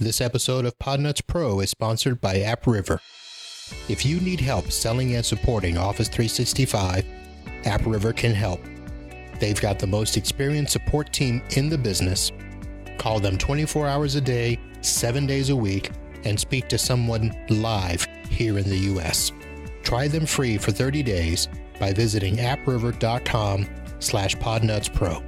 This episode of Podnuts Pro is sponsored by AppRiver. If you need help selling and supporting Office 365, AppRiver can help. They've got the most experienced support team in the business. Call them 24 hours a day, 7 days a week, and speak to someone live here in the U.S. Try them free for 30 days by visiting appriver.com/podnutspro.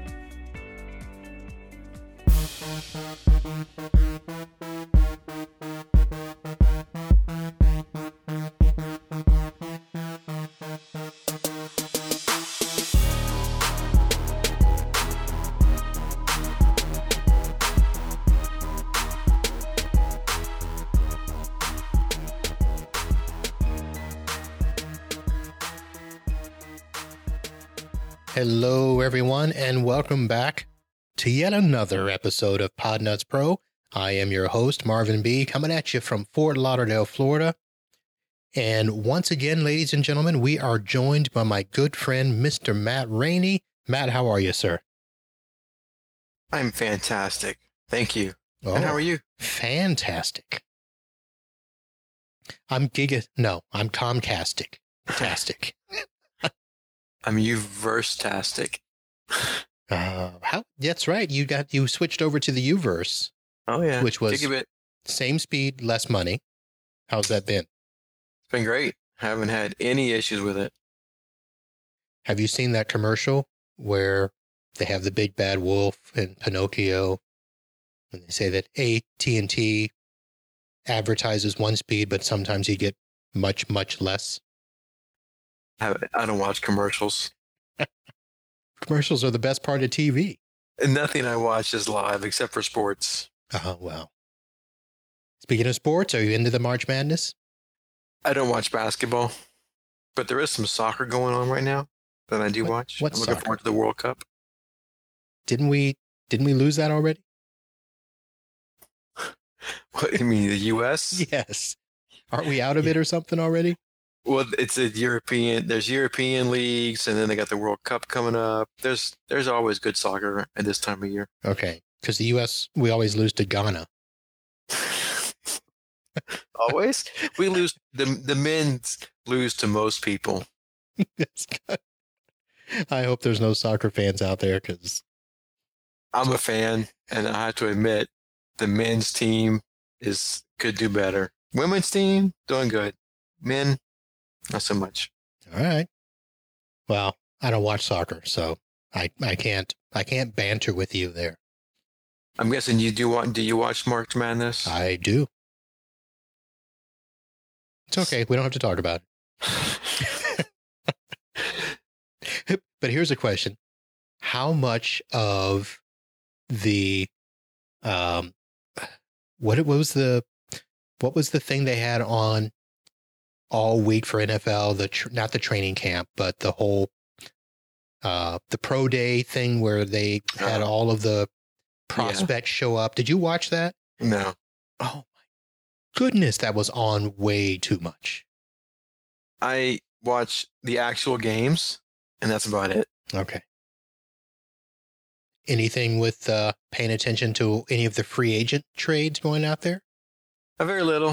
Hello, everyone, and welcome back to yet another episode of Podnuts Pro. I am your host, Marvin B., coming at you from Fort Lauderdale, Florida. And once again, ladies and gentlemen, we are joined by my good friend, Mr. Matt Rainey. Matt, how are you, sir? I'm fantastic. Thank you. Oh, and how are you? Fantastic. I'm Comcastic. Tastic. I'm Uverse-tastic. That's right. You switched over to the Uverse. Oh, yeah. Which was Gigabit. Same speed, less money. How's that been? It's been great. Haven't had any issues with it. Have you seen that commercial where they have the big bad wolf and Pinocchio, and they say that AT&T advertises one speed, but sometimes you get much, much less? I don't watch commercials. Commercials are the best part of TV. And nothing I watch is live except for sports. Oh, well. Speaking of sports, are you into the March Madness? I don't watch basketball, but there is some soccer going on right now that I do watch. What I'm looking forward to the World Cup. Didn't we lose that already? What, you mean the U.S.? Yes. Aren't we out of it or something already? Well, there's European leagues, and then they got the World Cup coming up. There's always good soccer at this time of year. Okay, because the U.S., we always lose to Ghana. Always? We lose, the men lose to most people. I hope there's no soccer fans out there, because I'm a fan, and I have to admit, the men's team could do better. Women's team, doing good. Men, not so much. All right. Well, I don't watch soccer, so I can't banter with you there. I'm guessing do you watch March Madness? I do. It's okay. We don't have to talk about it. But here's a question. How much of the what was the thing they had on all week for NFL, not the training camp, but the whole the pro day thing where they had all of the prospects show up. Did you watch that? No. Oh my goodness, that was on way too much. I watch the actual games, and that's about it. Okay. Anything with paying attention to any of the free agent trades going out there? Very little.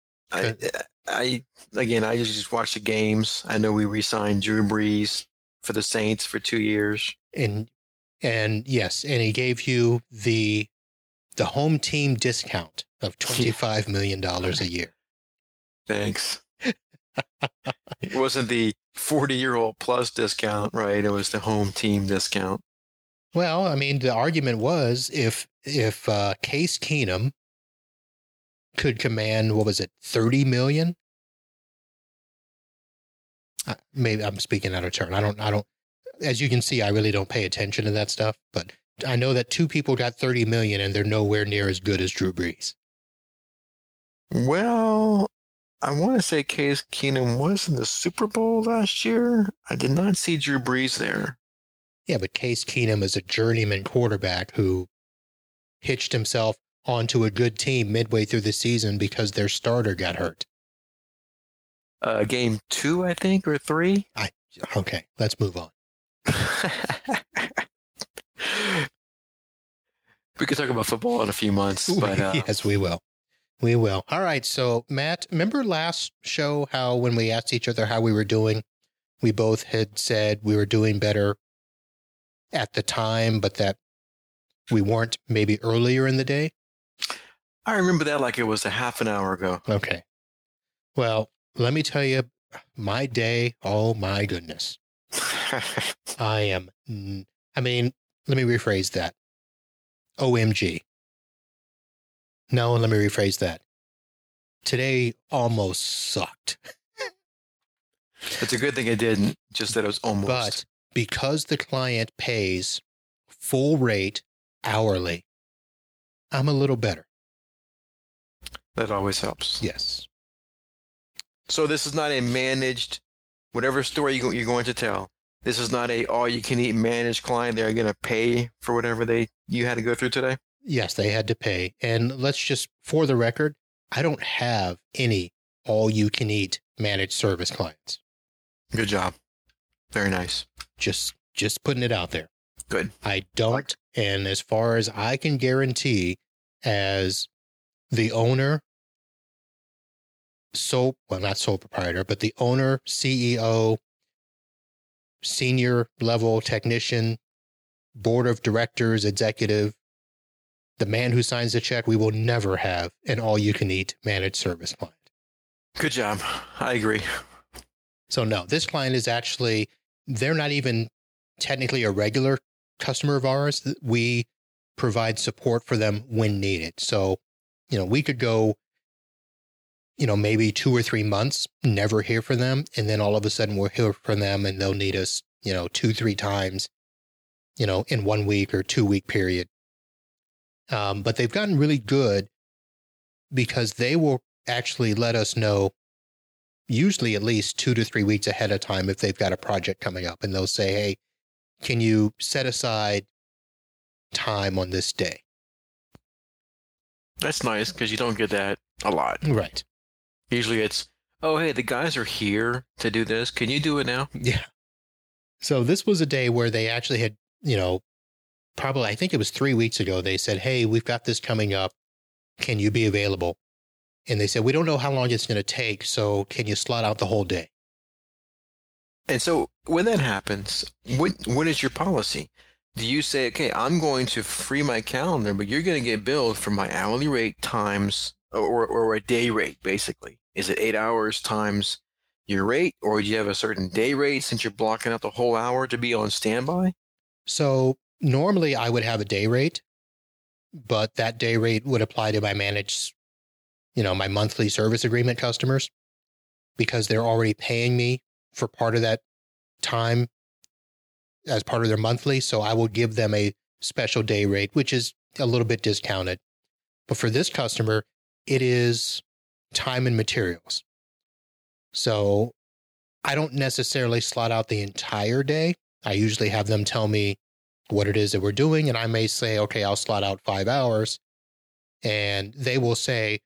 I usually just watch the games. I know we re-signed Drew Brees for the Saints for 2 years. And yes, and he gave you the home team discount of $25 million a year. Thanks. It wasn't the 40-year-old plus discount, right? It was the home team discount. Well, I mean, the argument was if Case Keenum could command, what was it, $30 million? Maybe I'm speaking out of turn. I don't, as you can see, I really don't pay attention to that stuff, but I know that two people got $30 million and they're nowhere near as good as Drew Brees. Well, I want to say Case Keenum was in the Super Bowl last year. I did not see Drew Brees there. Yeah, but Case Keenum is a journeyman quarterback who hitched himself onto a good team midway through the season because their starter got hurt. Game 2, I think, or 3. Okay, let's move on. We could talk about football in a few months, but yes, we will. We will. All right. So, Matt, remember last show how when we asked each other how we were doing, we both had said we were doing better at the time, but that we weren't maybe earlier in the day? I remember that like it was a half an hour ago. Okay. Well, let me tell you, my day, oh my goodness. I mean, let me rephrase that. OMG. No, let me rephrase that. Today almost sucked. It's a good thing it didn't, just that it was almost. But because the client pays full rate hourly, I'm a little better. That always helps. Yes. So this is not a managed, whatever story you're going to tell. This is not a all-you-can-eat managed client. They're going to pay for whatever you had to go through today? Yes, they had to pay. And let's just, for the record, I don't have any all-you-can-eat managed service clients. Good job. Very nice. Just putting it out there. Good. I don't. And as far as I can guarantee, as the owner, not sole proprietor, but the owner, CEO, senior level technician, board of directors, executive, the man who signs the check, we will never have an all-you-can-eat managed service client. Good job. I agree. So no, this client is actually, they're not even technically a regular customer of ours. We provide support for them when needed. So, we could go, maybe 2 or 3 months, never hear from them. And then all of a sudden we'll hear from them and they'll need us, 2-3 times, in 1 week or 2 week period. But they've gotten really good because they will actually let us know usually at least 2 to 3 weeks ahead of time if they've got a project coming up. And they'll say, hey, can you set aside time on this day? That's nice because you don't get that a lot. Right. Usually it's, oh, hey, the guys are here to do this. Can you do it now? Yeah. So this was a day where they actually had, probably, I think it was 3 weeks ago, they said, hey, we've got this coming up. Can you be available? And they said, we don't know how long it's going to take, so can you slot out the whole day? And so when that happens, what is your policy? Do you say, okay, I'm going to free my calendar, but you're going to get billed for my hourly rate times or a day rate, basically? Is it 8 hours times your rate, or do you have a certain day rate since you're blocking out the whole hour to be on standby? So normally I would have a day rate, but that day rate would apply to my managed, my monthly service agreement customers because they're already paying me for part of that time as part of their monthly. So I will give them a special day rate, which is a little bit discounted. But for this customer, it is time and materials. So I don't necessarily slot out the entire day. I usually have them tell me what it is that we're doing. And I may say, okay, I'll slot out 5 hours. And they will say,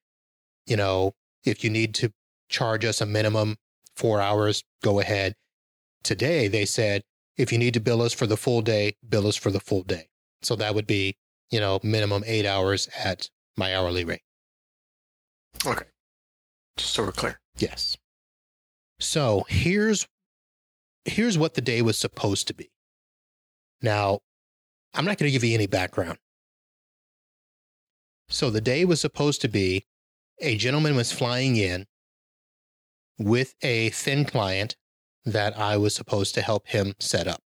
if you need to charge us a minimum 4 hours, go ahead. Today, they said, if you need to bill us for the full day, bill us for the full day. So that would be, minimum 8 hours at my hourly rate. Okay. Just so we're clear. Yes. So here's what the day was supposed to be. Now, I'm not going to give you any background. So the day was supposed to be a gentleman was flying in with a thin client that I was supposed to help him set up.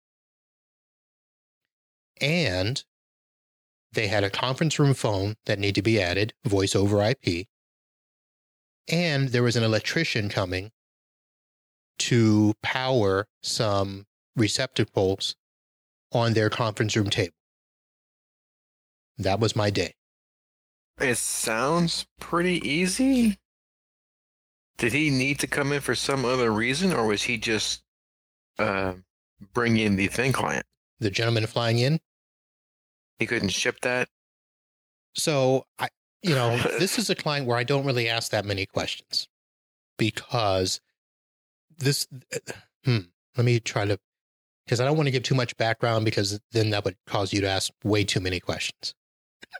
And they had a conference room phone that needed to be added, voice over IP. And there was an electrician coming to power some receptacles on their conference room table. That was my day. It sounds pretty easy. Did he need to come in for some other reason, or was he just bringing the thin client? The gentleman flying in? He couldn't ship that? So, this is a client where I don't really ask that many questions because let me try to, because I don't want to give too much background because then that would cause you to ask way too many questions.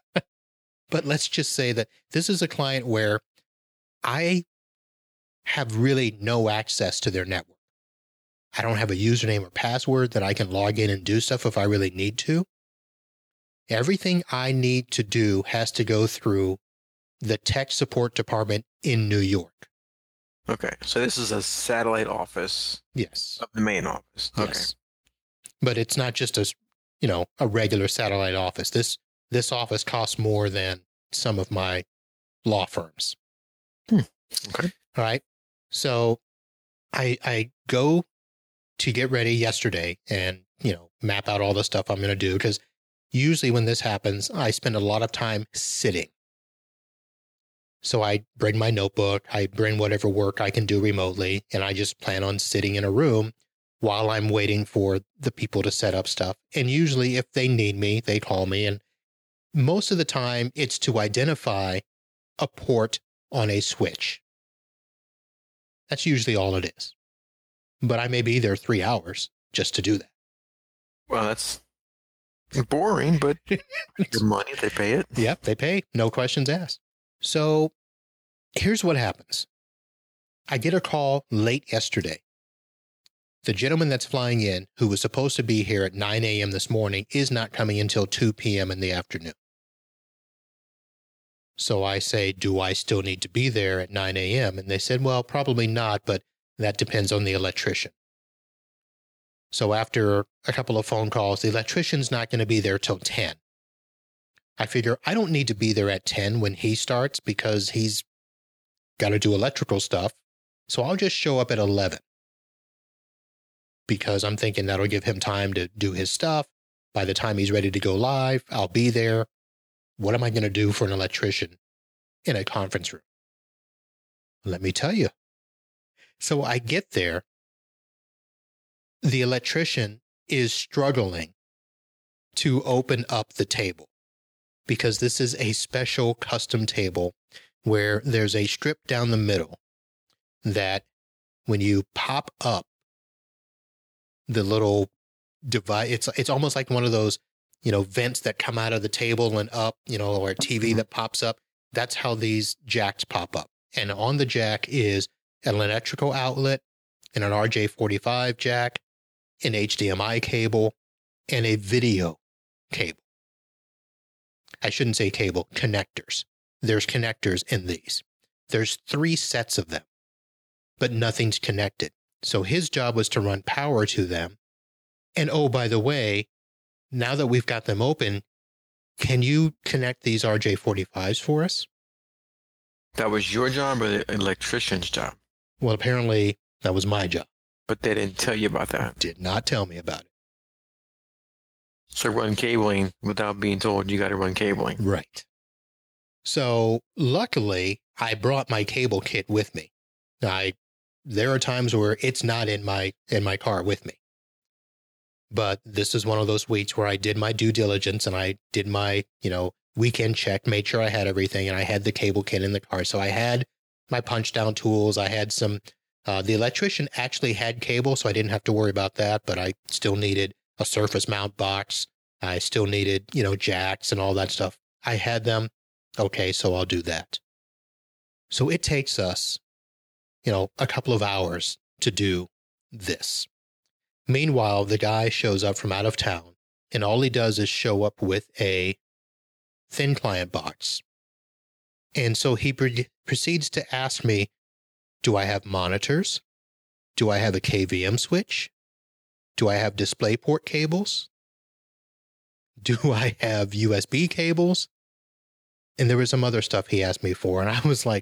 But let's just say that this is a client where I have really no access to their network. I don't have a username or password that I can log in and do stuff if I really need to. Everything I need to do has to go through the tech support department in New York. Okay, so this is a satellite office. Yes. Of the main office. Okay. Yes. But it's not just a regular satellite office. This office costs more than some of my law firms. Okay. All right. So I go to get ready yesterday and, map out all the stuff I'm going to do, because usually when this happens, I spend a lot of time sitting. So I bring my notebook, I bring whatever work I can do remotely, and I just plan on sitting in a room while I'm waiting for the people to set up stuff. And usually if they need me, they call me. And most of the time it's to identify a port on a switch. That's usually all it is. But I may be there 3 hours just to do that. Well, that's boring, but good money, they pay it. Yep, they pay. No questions asked. So here's what happens. I get a call late yesterday. The gentleman that's flying in, who was supposed to be here at 9 a.m. this morning, is not coming until 2 p.m. in the afternoon. So I say, do I still need to be there at 9 a.m.? And they said, well, probably not, but that depends on the electrician. So after a couple of phone calls, the electrician's not going to be there till 10. I figure I don't need to be there at 10 when he starts because he's got to do electrical stuff. So I'll just show up at 11. Because I'm thinking that'll give him time to do his stuff. By the time he's ready to go live, I'll be there. What am I going to do for an electrician in a conference room? Let me tell you. So I get there. The electrician is struggling to open up the table because this is a special custom table where there's a strip down the middle that when you pop up the little device, it's almost like one of those, vents that come out of the table and up, or a TV that pops up. That's how these jacks pop up. And on the jack is an electrical outlet and an RJ45 jack, an HDMI cable, and a video cable. I shouldn't say cable, connectors. There's connectors in these. There's 3 sets of them, but nothing's connected. So his job was to run power to them. And oh, by the way, now that we've got them open, can you connect these RJ45s for us? That was your job or the electrician's job? Well, apparently that was my job. But they didn't tell you about that. Did not tell me about it. So run cabling without being told you got to run cabling. Right. So luckily, I brought my cable kit with me. There are times where it's not in my car with me. But this is one of those weeks where I did my due diligence and I did my, weekend check, made sure I had everything, and I had the cable kit in the car. So I had my punch down tools. I had some, the electrician actually had cable, so I didn't have to worry about that, but I still needed a surface mount box. I still needed, jacks and all that stuff. I had them. Okay, so I'll do that. So it takes us, a couple of hours to do this. Meanwhile, the guy shows up from out of town, and all he does is show up with a thin client box. And so he proceeds to ask me, do I have monitors? Do I have a KVM switch? Do I have DisplayPort cables? Do I have USB cables? And there was some other stuff he asked me for, and I was like,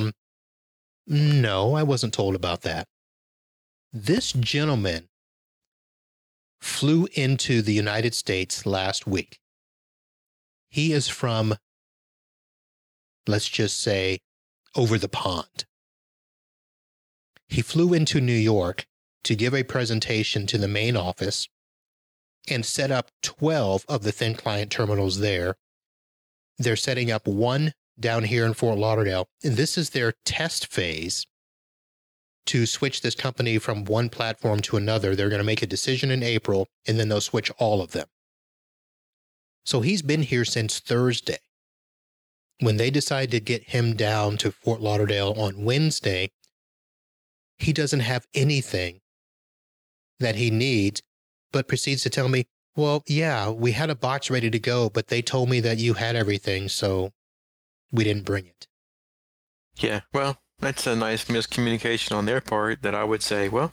no, I wasn't told about that. This gentleman flew into the United States last week. He is from, let's just say, over the pond. He flew into New York to give a presentation to the main office and set up 12 of the thin client terminals there. They're setting up one down here in Fort Lauderdale, and this is their test phase to switch this company from one platform to another. They're going to make a decision in April, and then they'll switch all of them. So he's been here since Thursday. when they decide to get him down to Fort Lauderdale on Wednesday, he doesn't have anything that he needs, but proceeds to tell me, well, yeah, we had a box ready to go, but they told me that you had everything, so we didn't bring it. Yeah, well, that's a nice miscommunication on their part that I would say, well,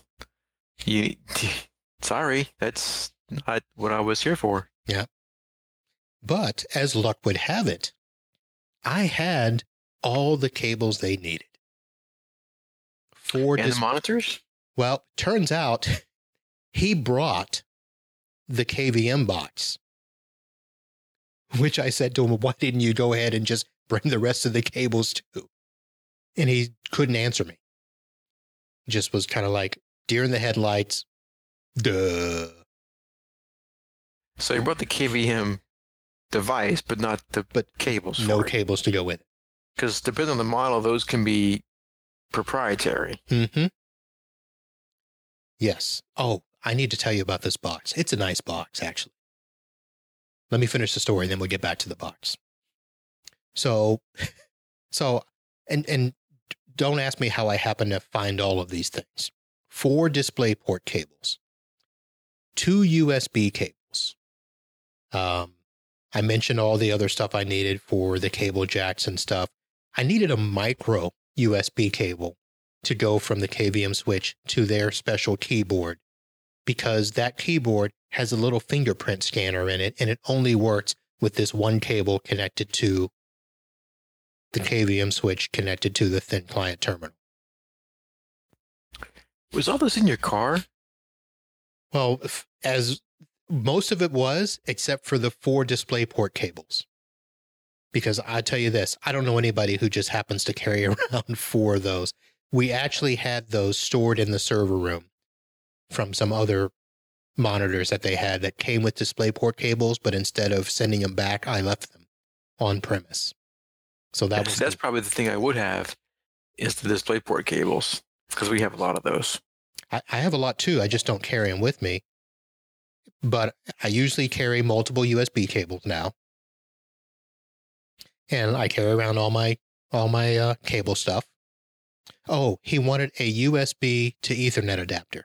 sorry, that's not what I was here for. Yeah. But as luck would have it, I had all the cables they needed. And the monitors? Well, turns out he brought the KVM box, which I said to him, why didn't you go ahead and just bring the rest of the cables too? And he couldn't answer me. Just was kind of like deer in the headlights. Duh. So he brought the KVM device, but not the cables. No cables to go with it. Because depending on the model, those can be proprietary. Mm-hmm. Yes. Oh, I need to tell you about this box. It's a nice box, actually. Let me finish the story, and then we'll get back to the box. So, and don't ask me how I happen to find all of these things. 4 DisplayPort cables, 2 USB cables. I mentioned all the other stuff I needed for the cable jacks and stuff. I needed a micro USB cable to go from the KVM switch to their special keyboard, because that keyboard has a little fingerprint scanner in it, and it only works with this one cable connected to the KVM switch connected to the thin client terminal. Was all this in your car? Well, as most of it was, except for the 4 DisplayPort cables. Because I tell you this, I don't know anybody who just happens to carry around 4 of those. We actually had those stored in the server room from some other monitors that they had that came with DisplayPort cables, but instead of sending them back, I left them on premise. So that's probably the thing I would have, is the DisplayPort cables, because we have a lot of those. I have a lot too. I just don't carry them with me. But I usually carry multiple USB cables now. And I carry around all my cable stuff. Oh, he wanted a USB to Ethernet adapter.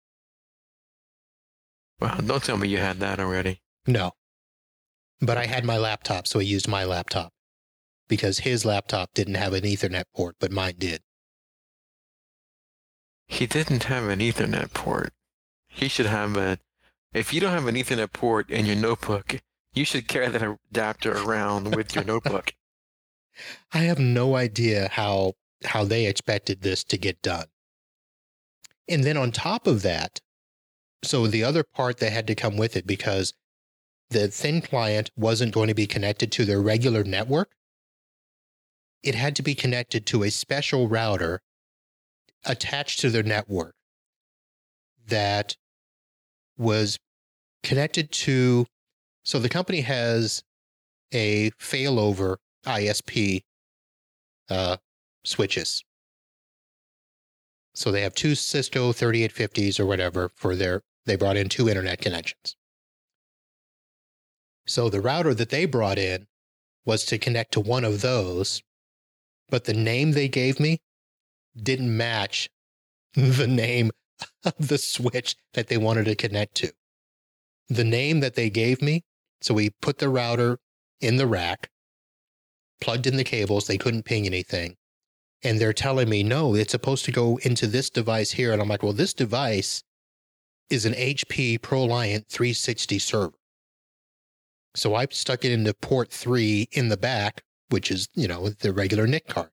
Well, don't tell me you had that already. No. But I had my laptop, so I used my laptop. Because his laptop didn't have an Ethernet port, but mine did. He didn't have an Ethernet port. He should have if you don't have an Ethernet port in your notebook, you should carry that adapter around with your notebook. I have no idea how they expected this to get done. And then on top of that, so the other part that had to come with it, because the thin client wasn't going to be connected to their regular network, it had to be connected to a special router attached to their network that was connected to, so the company has a failover ISP switches. So they have 2 Cisco 3850s or whatever they brought in 2 internet connections. So the router that they brought in was to connect to one of those, but the name they gave me didn't match the name of the switch that they wanted to connect to. The name that they gave me, so we put the router in the rack, plugged in the cables, they couldn't ping anything. And they're telling me, no, it's supposed to go into this device here. And I'm like, well, this device is an HP ProLiant 360 server. So I stuck it into port 3 in the back, which is, the regular NIC card.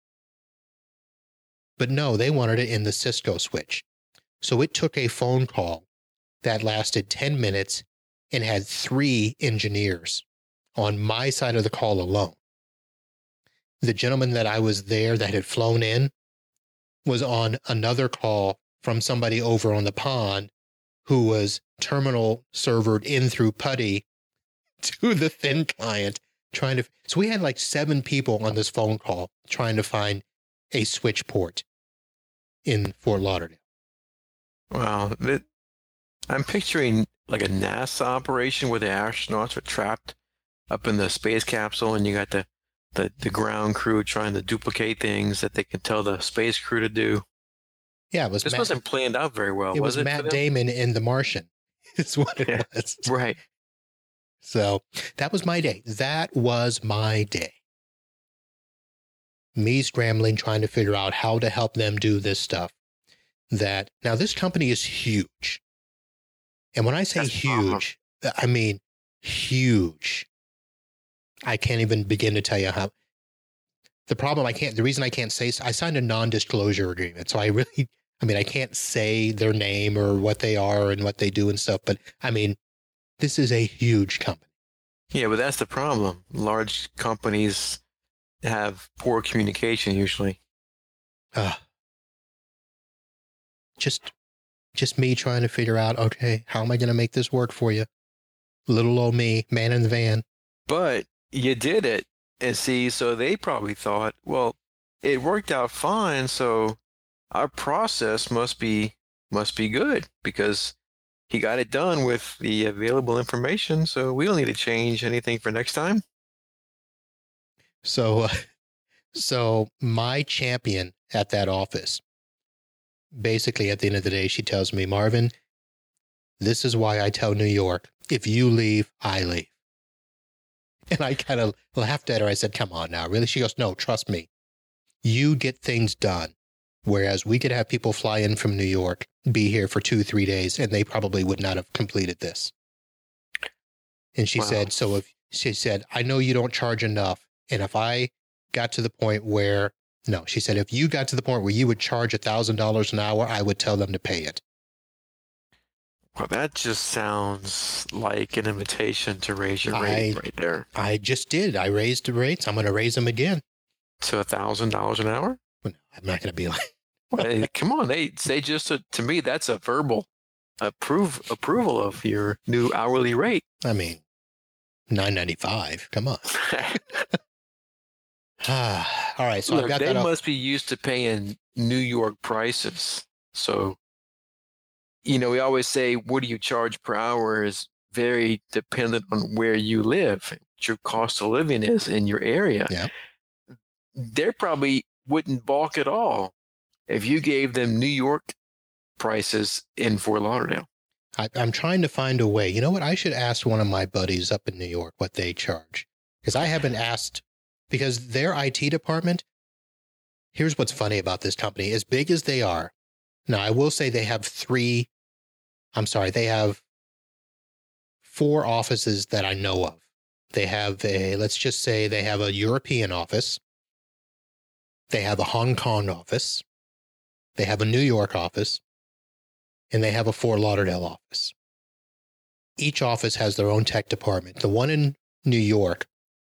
But no, they wanted it in the Cisco switch. So it took a phone call that lasted 10 minutes and had 3 engineers on my side of the call alone. The gentleman that I was there that had flown in was on another call from somebody over on the pond who was terminal servered in through PuTTY to the thin client so we had like 7 people on this phone call trying to find a switch port in Fort Lauderdale. Wow. I'm picturing like a NASA operation where the astronauts are trapped up in the space capsule and you got the the ground crew trying to duplicate things that they can tell the space crew to do. Yeah, it was. This wasn't planned out very well, it was it? Matt Damon in The Martian. Is what it was. Right. So that was my day. That was my day. Me scrambling, trying to figure out how to help them do this stuff. Now this company is huge. And when I say huge, I mean huge. I can't even begin to tell you how. The reason I can't say, I signed a non-disclosure agreement. So I can't say their name or what they are and what they do and stuff. But I mean, this is a huge company. Yeah, but that's the problem. Large companies have poor communication usually. Just me trying to figure out, okay, how am I going to make this work for you? Little old me, man in the van. But you did it. And see, so they probably thought, well, it worked out fine, so our process must be good because he got it done with the available information, so we don't need to change anything for next time. So my champion at that office, basically at the end of the day, she tells me, Marvin, this is why I tell New York, if you leave, I leave. And I kind of laughed at her. I said, come on now, really? She goes, no, trust me. You get things done. Whereas we could have people fly in from New York, be here for 2-3 days, and they probably would not have completed this. And she said, she said, I know you don't charge enough. And if I got to the point where, no, she said, if you got to the point where you would charge $1,000 an hour, I would tell them to pay it. Well, that just sounds like an invitation to raise your rate right there. I just did. I raised the rates. I'm going to raise them again. To $1,000 an hour? Well, I'm not going to be like... Well, come on. They just, to me, that's a verbal approval of your new hourly rate. I mean, $9.95. Come on. All right. So look, I've got they that must be used to paying New York prices. So, we always say, what do you charge per hour is very dependent on where you live, what your cost of living is in your area. Yeah. They probably wouldn't balk at all if you gave them New York prices in Fort Lauderdale. I'm trying to find a way. You know what? I should ask one of my buddies up in New York what they charge. Because I haven't asked, because their IT department, here's what's funny about this company. As big as they are, now I will say they have 4 offices that I know of. They have let's just say they have a European office. They have a Hong Kong office. They have a New York office. And they have a Fort Lauderdale office. Each office has their own tech department. The one in New York,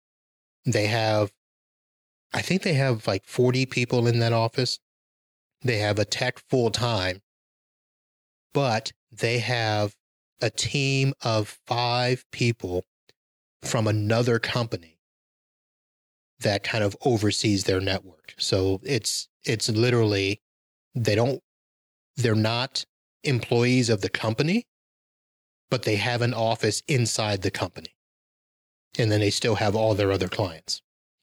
I think they have like 40 people in that office. They have a tech full time, but they have a team of 5 people from another company that kind of oversees their network. So it's literally, they're not employees of the company, but they have an office inside the company. And then they still have all their other clients.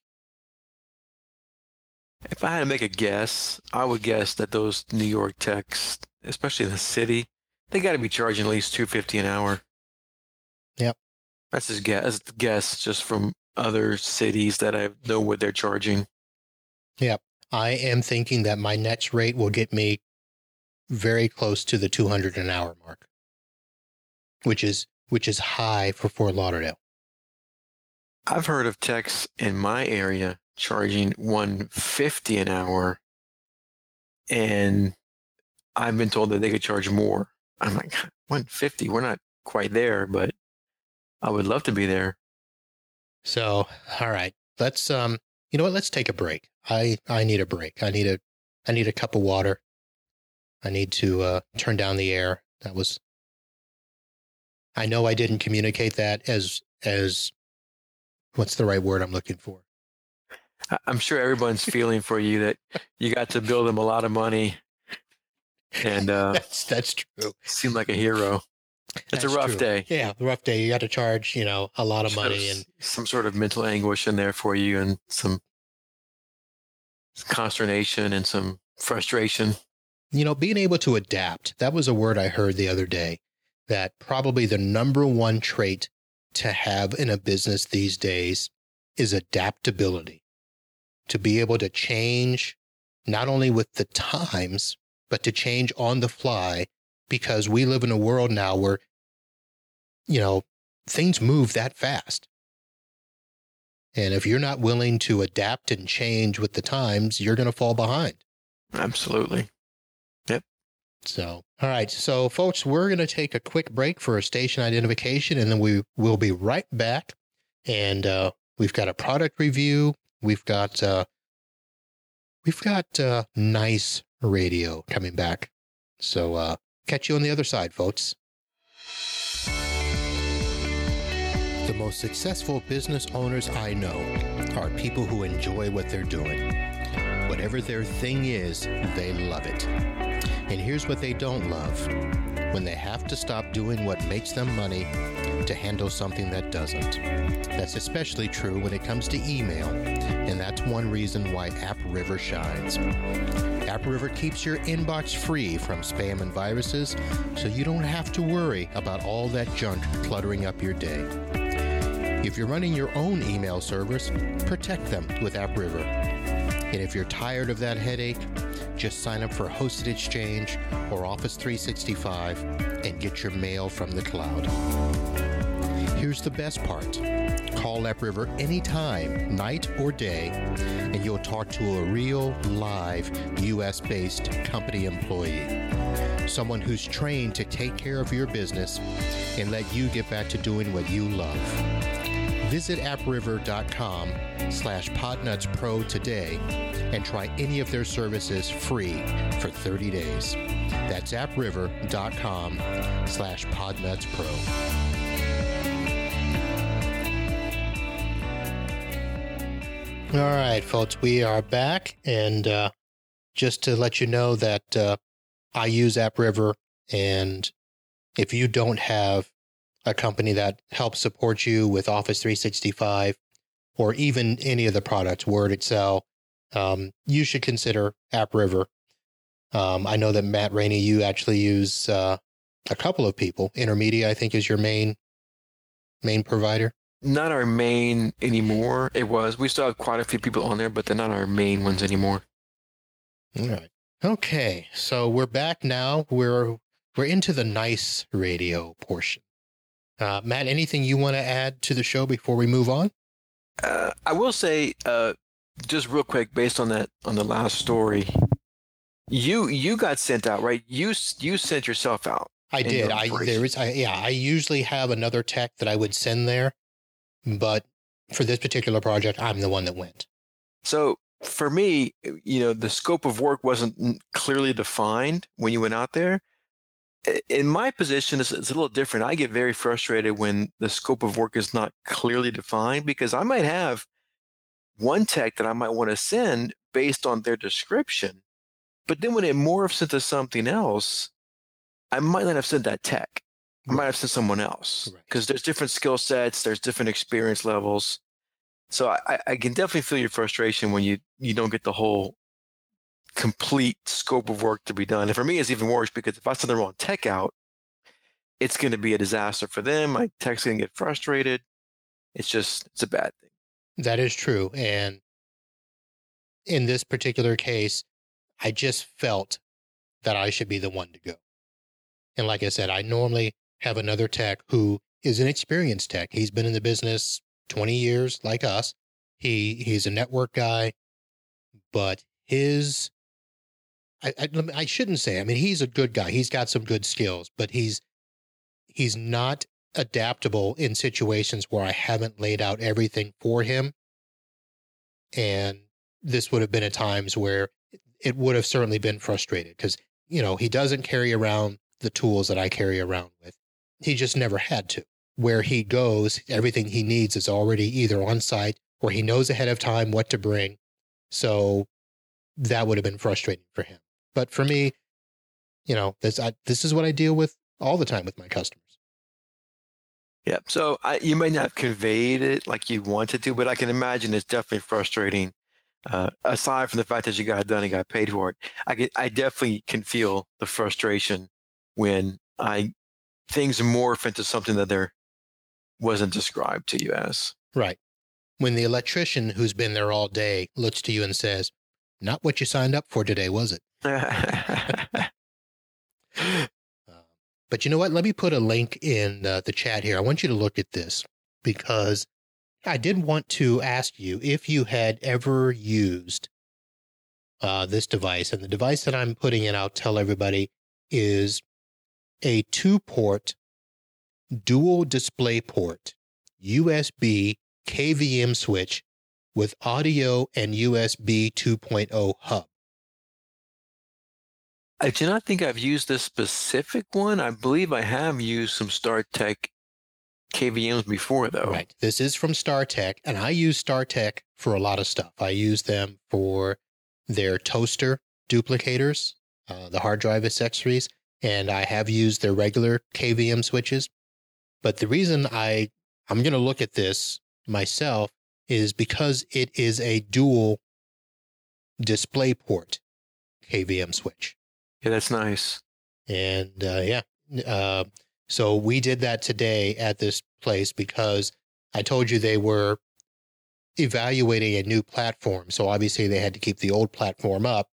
If I had to make a guess, I would guess that those New York techs, especially in the city, they got to be charging at least $250 an hour. Yep. That's a guess just from other cities that I know what they're charging. Yep. I am thinking that my next rate will get me very close to the $200 an hour mark, which is high for Fort Lauderdale. I've heard of techs in my area charging $150 an hour, and I've been told that they could charge more. I'm like, $150? We're not quite there, but I would love to be there. So, all right, let's you know what? Let's take a break. I need a break. I need a cup of water. I need to turn down the air. I know I didn't communicate that as what's the right word I'm looking for? I'm sure everyone's feeling for you that you got to bill them a lot of money, and that's true. Seemed like a hero. It's a That's rough true. day. Yeah, rough day. You got to charge, a lot of money, and Some sort of mental anguish in there for you, and some consternation and some frustration. being able to adapt. That was a word I heard the other day, that probably the number one trait to have in a business these days is adaptability. To be able to change not only with the times, but to change on the fly, because we live in a world now where, things move that fast. And if you're not willing to adapt and change with the times, you're going to fall behind. Absolutely. Yep. So, all right. So, folks, we're going to take a quick break for a station identification, and then we will be right back. And we've got a product review. We've got nice radio coming back. So, catch you on the other side, folks. The most successful business owners I know are people who enjoy what they're doing. Whatever their thing is, they love it. And here's what they don't love: when they have to stop doing what makes them money to handle something that doesn't. That's especially true when it comes to email, and that's one reason why AppRiver shines. AppRiver keeps your inbox free from spam and viruses, so you don't have to worry about all that junk cluttering up your day. If you're running your own email servers, protect them with AppRiver. And if you're tired of that headache, just sign up for Hosted Exchange or Office 365 and get your mail from the cloud. Here's the best part. Call AppRiver anytime, night or day, and you'll talk to a real, live, US-based company employee. Someone who's trained to take care of your business and let you get back to doing what you love. Visit appriver.com/podnutspro today and try any of their services free for 30 days. That's appriver.com/podnutspro. All right, folks, we are back. And just to let you know that I use AppRiver, and if you don't have a company that helps support you with Office 365 or even any of the products, Word, Excel, you should consider AppRiver. I know that Matt Rainey, you actually use a couple of people. Intermedia, I think, is your main provider. Not our main anymore. We still have quite a few people on there, but they're not our main ones anymore. All right. Okay, so we're back now. We're into the nice radio portion. Matt, anything you want to add to the show before we move on? I will say, just real quick, based on the last story, you got sent out, right? You sent yourself out. I did. I usually have another tech that I would send there, but for this particular project, I'm the one that went. So for me, the scope of work wasn't clearly defined when you went out there. In my position, it's a little different. I get very frustrated when the scope of work is not clearly defined, because I might have one tech that I might want to send based on their description, but then when it morphs into something else, I might not have sent that tech. I might have sent someone else, because there's different skill sets, there's different experience levels. So I can definitely feel your frustration when you don't get the whole complete scope of work to be done. And for me, it's even worse, because if I send the wrong tech out, it's going to be a disaster for them. My tech's going to get frustrated. It's a bad thing. That is true. And in this particular case, I just felt that I should be the one to go. And like I said, I normally have another tech who is an experienced tech. He's been in the business 20 years like us. He's a network guy, but I shouldn't say, he's a good guy. He's got some good skills, but he's not adaptable in situations where I haven't laid out everything for him. And this would have been at times where it would have certainly been frustrated, because, he doesn't carry around the tools that I carry around with. He just never had to. Where he goes, everything he needs is already either on site or he knows ahead of time what to bring. So that would have been frustrating for him. But for me, this is what I deal with all the time with my customers. Yeah. So you may not have conveyed it like you wanted to, but I can imagine it's definitely frustrating. Aside from the fact that you got it done and got paid for it, I definitely can feel the frustration when things morph into something that there wasn't described to you as. Right. When the electrician who's been there all day looks to you and says, "Not what you signed up for today, was it?" But you know what? Let me put a link in the chat here. I want you to look at this because I did want to ask you if you had ever used this device. And the device that I'm putting in, I'll tell everybody, is a 2-port dual display port USB KVM switch with audio and USB 2.0 hub. I do not think I've used this specific one. I believe I have used some StarTech KVMs before, though. Right. This is from StarTech, and I use StarTech for a lot of stuff. I use them for their toaster duplicators, the hard drive accessories, and I have used their regular KVM switches. But the reason I'm going to look at this myself is because it is a dual display port KVM switch. Yeah, that's nice. And so we did that today at this place because I told you they were evaluating a new platform. So obviously they had to keep the old platform up.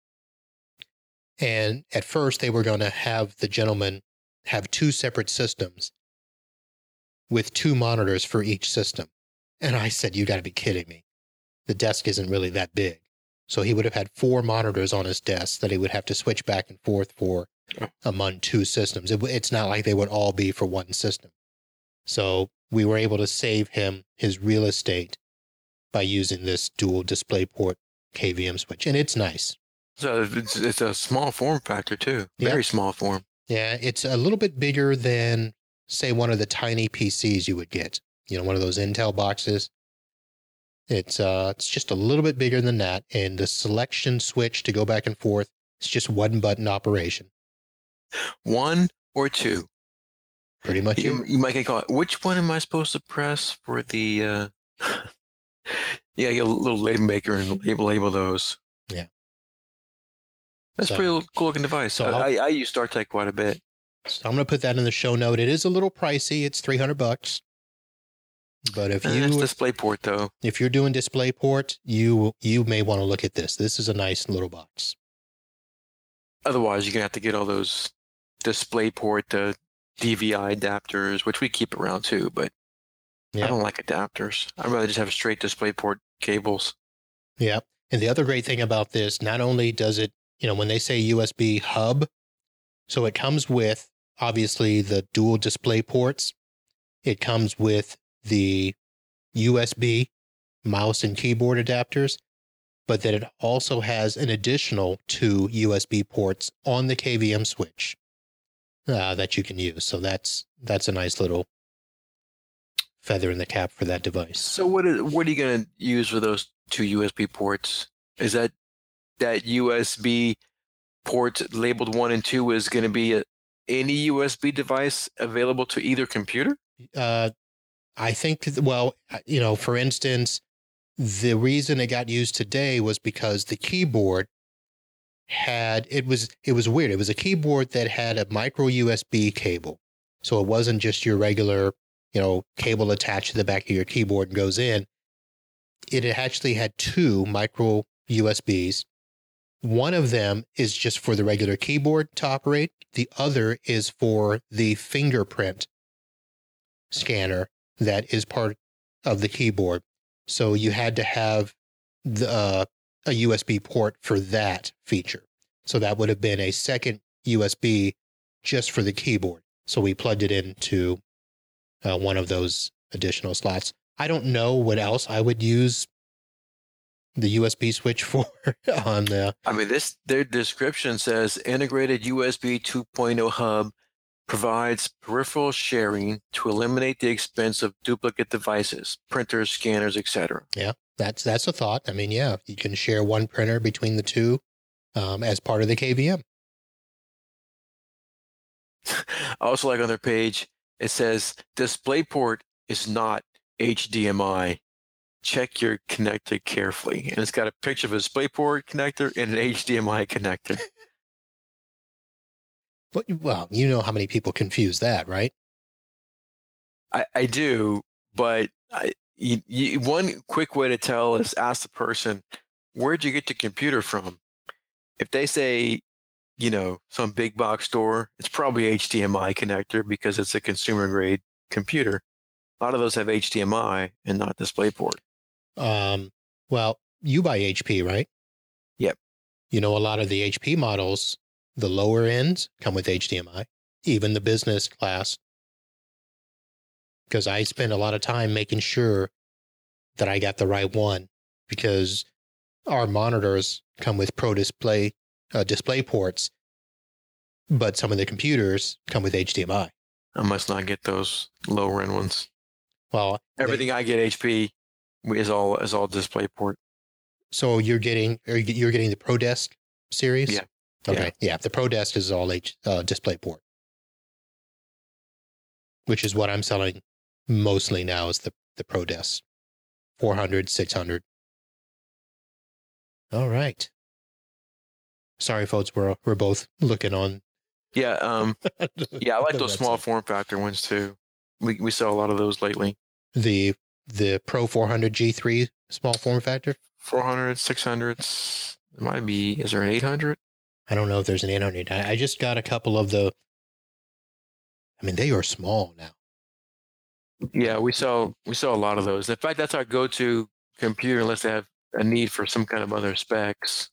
And at first they were going to have the gentleman have 2 separate systems with 2 monitors for each system. And I said, you got to be kidding me. The desk isn't really that big. So he would have had 4 monitors on his desk that he would have to switch back and forth for among 2 systems. It's not like they would all be for one system. So we were able to save him his real estate by using this dual DisplayPort KVM switch. And it's nice. So it's a small form factor too. Very small form. Yeah, it's a little bit bigger than, say, one of the tiny PCs you would get. One of those Intel boxes. It's just a little bit bigger than that, and the selection switch to go back and forth, it's just 1-button operation. 1 or 2? Pretty much. You might get caught. Which one am I supposed to press for the? Yeah, get a little label maker and label those. Yeah, that's a pretty cool looking device. So I use StarTech quite a bit. So I'm going to put that in the show note. It is a little pricey. It's $300. But if that's DisplayPort though. If you're doing DisplayPort, you may want to look at this. This is a nice little box. Otherwise, you're gonna have to get all those DisplayPort DVI adapters, which we keep around too. But I don't like adapters. I'd rather just have straight DisplayPort cables. Yeah, and the other great thing about this, not only does it, when they say USB hub, so it comes with obviously the dual display ports. It comes with the USB mouse and keyboard adapters, but that it also has an additional 2 USB ports on the KVM switch that you can use. So that's a nice little feather in the cap for that device. So what are you going to use for those 2 USB ports? Is that USB port labeled 1 and 2 is going to be any USB device available to either computer? I think, for instance, the reason it got used today was because the keyboard it was weird. It was a keyboard that had a micro USB cable. So it wasn't just your regular, cable attached to the back of your keyboard and goes in. It actually had 2 micro USBs. One of them is just for the regular keyboard to operate. The other is for the fingerprint scanner that is part of the keyboard. So you had to have a USB port for that feature. So that would have been a second USB just for the keyboard. So we plugged it into one of those additional slots. I don't know what else I would use the USB switch for on the... their description says integrated USB 2.0 hub provides peripheral sharing to eliminate the expense of duplicate devices, printers, scanners, etc. Yeah, that's a thought. You can share one printer between the 2 as part of the KVM. Also, like on their page, It says DisplayPort is not HDMI. Check your connector carefully. And it's got a picture of a DisplayPort connector and an HDMI connector. Well, you know how many people confuse that, right? I do, but one quick way to tell is ask the person, where'd you get your computer from? If they say, some big box store, it's probably HDMI connector because it's a consumer grade computer. A lot of those have HDMI and not DisplayPort. Well, you buy HP, right? Yep. A lot of the HP models, the lower ends come with HDMI, even the business class. Because I spend a lot of time making sure that I got the right one, because our monitors come with Pro Display display ports, but some of the computers come with HDMI. I must not get those lower end ones. Well, everything I get HP is all DisplayPort. So you're getting the ProDesk series? Yeah. Okay. Yeah. The ProDesk is all DisplayPort, which is what I'm selling mostly now, is the ProDesk 400, 600. All right. Sorry, folks. We're both looking on. Yeah. I like those small form factor ones too. We sell a lot of those lately. The Pro 400 G3 small form factor? 400, 600s. It might be, is there an 800? I don't know if there's an 800. I just got a couple of they are small now. Yeah, we sell a lot of those. In fact, that's our go-to computer unless they have a need for some kind of other specs.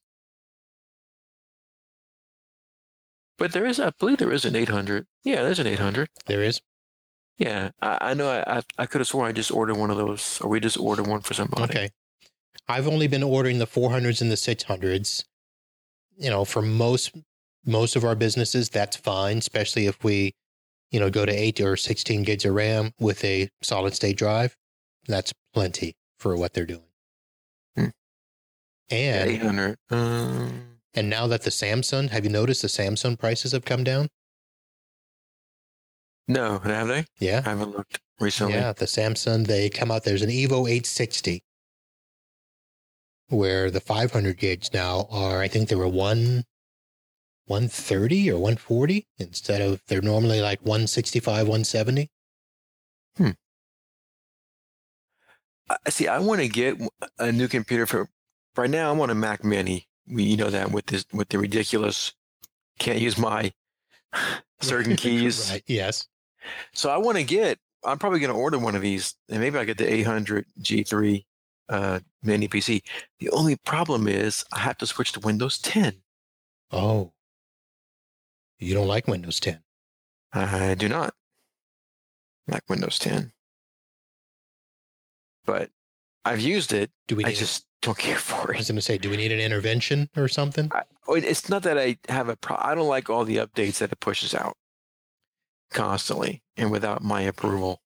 But I believe there is an 800. Yeah, there's an 800. There is? Yeah, I know. I could have sworn I just ordered one of those, or we just ordered one for somebody. Okay. I've only been ordering the 400s and the 600s. For most of our businesses, that's fine, especially if we, go to 8 or 16 gigs of RAM with a solid state drive. That's plenty for what they're doing. And 800. And now that the Samsung, have you noticed the Samsung prices have come down? No, have they? Yeah. I haven't looked recently. Yeah, the Samsung, they come out, there's an Evo 860, where the 500 gigs now are, I think they were 130 or 140 instead of, they're normally like 165, 170. See, I want to get a new computer for, right now I want a Mac Mini. You know that with the ridiculous, can't use my certain keys. Right, yes. So I'm probably going to order one of these, and maybe I get the 800 G3 mini PC. The only problem is I have to switch to Windows 10. Oh. You don't like Windows 10? I do not like Windows 10. But I've used it. I just don't care for it. I was going to say, do we need an intervention or something? It's not that I have I don't like all the updates that it pushes out constantly and without my approval.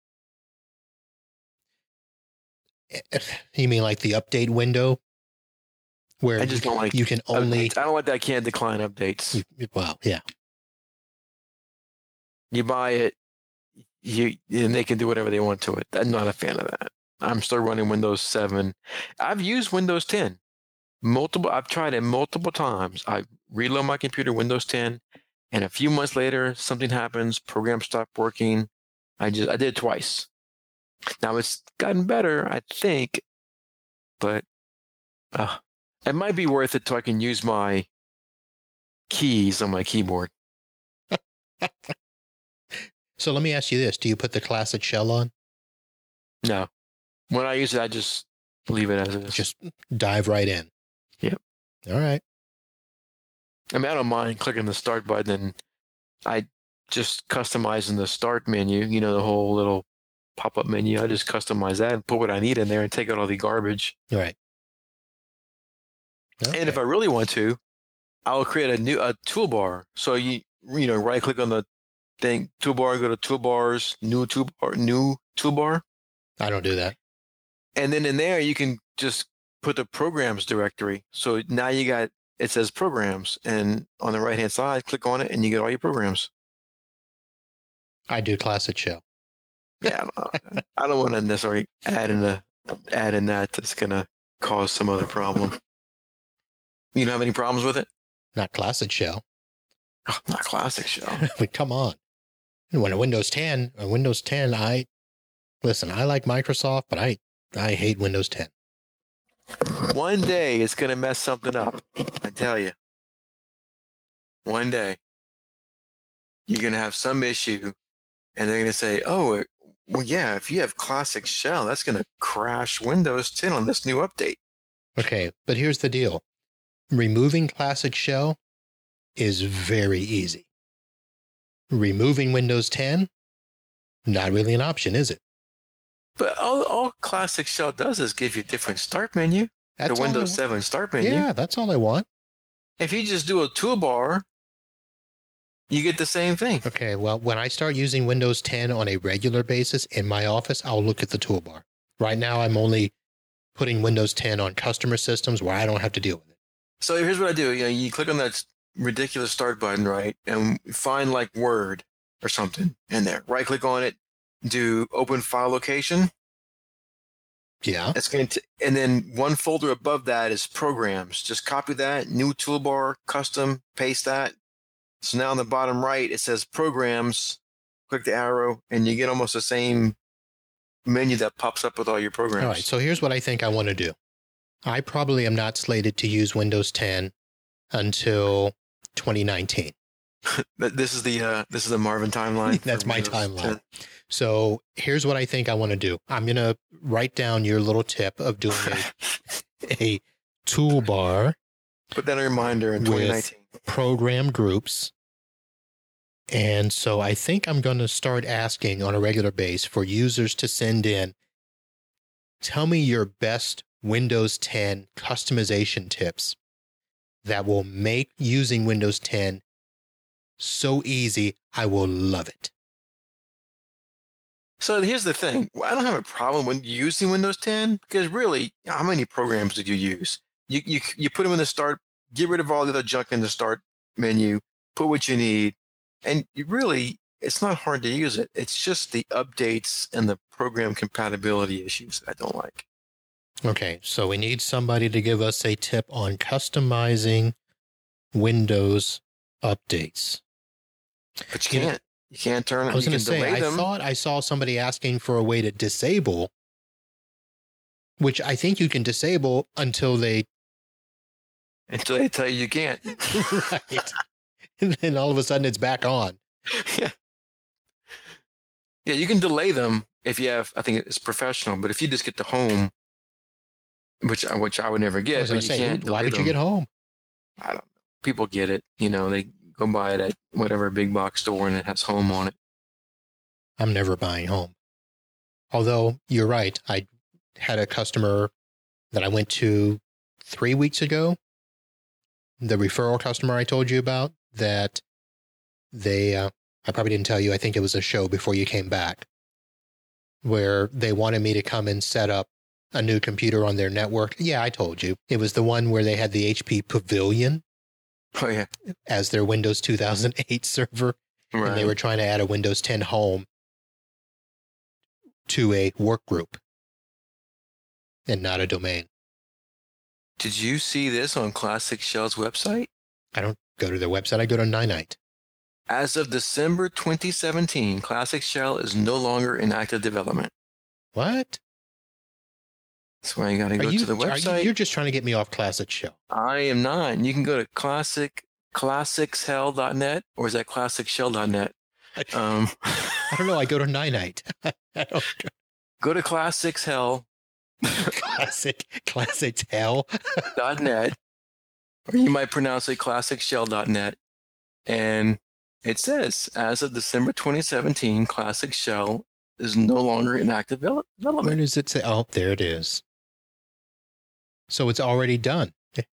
You mean like the update window? Where I just don't like you can only... updates. I don't like that I can't decline updates. Well, yeah. You buy it, and they can do whatever they want to it. I'm not a fan of that. I'm still running Windows 7. I've used Windows 10. I've tried it multiple times. I reload my computer, Windows 10, and a few months later, something happens, program stopped working. I did it twice. Now it's gotten better, I think, but it might be worth it so I can use my keys on my keyboard. So let me ask you this. Do you put the classic shell on? No. When I use it, I just leave it as it is. Just dive right in. Yep. All right. I mean, I don't mind clicking the start button. I just customizing the start menu, the whole little pop-up menu. I just customize that and put what I need in there and take out all the garbage. Right. Okay. And if I really want to, I'll create a toolbar. So you right click on the thing, toolbar, go to toolbars, new toolbar. I don't do that. And then in there, you can just put the programs directory. So now it says programs, and on the right-hand side, click on it and you get all your programs. I do classic shell. Yeah, I don't want to necessarily add in that's going to cause some other problem. You don't have any problems with it? Not Classic Shell. Oh, not Classic Shell. But come on. When a Windows 10, I like Microsoft, but I hate Windows 10. One day it's going to mess something up. I tell you. One day you're going to have some issue and they're going to say, oh, well, yeah, if you have Classic Shell, that's going to crash Windows 10 on this new update. Okay, but here's the deal. Removing Classic Shell is very easy. Removing Windows 10, not really an option, is it? But all Classic Shell does is give you a different start menu. That's the Windows 7 start menu. Yeah, that's all I want. If you just do a toolbar, you get the same thing. Okay, well, when I start using Windows 10 on a regular basis in my office, I'll look at the toolbar. Right now, I'm only putting Windows 10 on customer systems where I don't have to deal with it. So here's what I do. You click on that ridiculous start button, right? And find like Word or something in there. Right click on it, do open file location. Yeah. It's going to, and then one folder above that is programs. Just copy that, new toolbar, custom, paste that. So now on the bottom right, it says programs. Click the arrow, and you get almost the same menu that pops up with all your programs. All right, so here's what I think I want to do. I probably am not slated to use Windows 10 until 2019. This is the Marvin timeline. That's my timeline. So here's what I think I want to do. I'm going to write down your little tip of doing a toolbar. Put that in a reminder in 2019. Program groups. And so I think I'm going to start asking on a regular basis for users to send in, tell me your best Windows 10 customization tips that will make using Windows 10 so easy, I will love it. So here's the thing. I don't have a problem with using Windows 10 because really, how many programs did you use? You put them in the start, get rid of all the other junk in the start menu, put what you need, and it's not hard to use it. It's just the updates and the program compatibility issues that I don't like. Okay, so we need somebody to give us a tip on customizing Windows updates. But you can't turn it. I was going to say, I them. thought I saw somebody asking for a way to disable, which I think you can disable until they tell you can't. Right. And then all of a sudden it's back on. Yeah. Yeah, you can delay them if you have, I think it's professional, but if you just get to home, which I would never get. I was going to say, why would you get home? I don't know. People get it. They go buy it at whatever big box store and it has home on it. I'm never buying home. Although you're right. I had a customer that I went to 3 weeks ago. The referral customer I told you about that I probably didn't tell you. I think it was a show before you came back where they wanted me to come and set up a new computer on their network. Yeah, I told you. It was the one where they had the HP Pavilion. Oh, yeah. As their Windows 2008 server. Right. And they were trying to add a Windows 10 home to a work group and not a domain. Did you see this on Classic Shell's website? I don't go to their website. I go to Ninite. As of December 2017, Classic Shell is no longer in active development. What? That's why you got to go to the website. You're just trying to get me off Classic Shell. I am not. You can go to classicshell.net, or is that classicshell.net? I don't know. I go to Ninite. Go to classicshell. Classic hell. .net, or you might pronounce it classicshell.net, and it says, as of December 2017, Classic Shell is no longer in active development. Where does it say? Oh, there it is. So it's already done.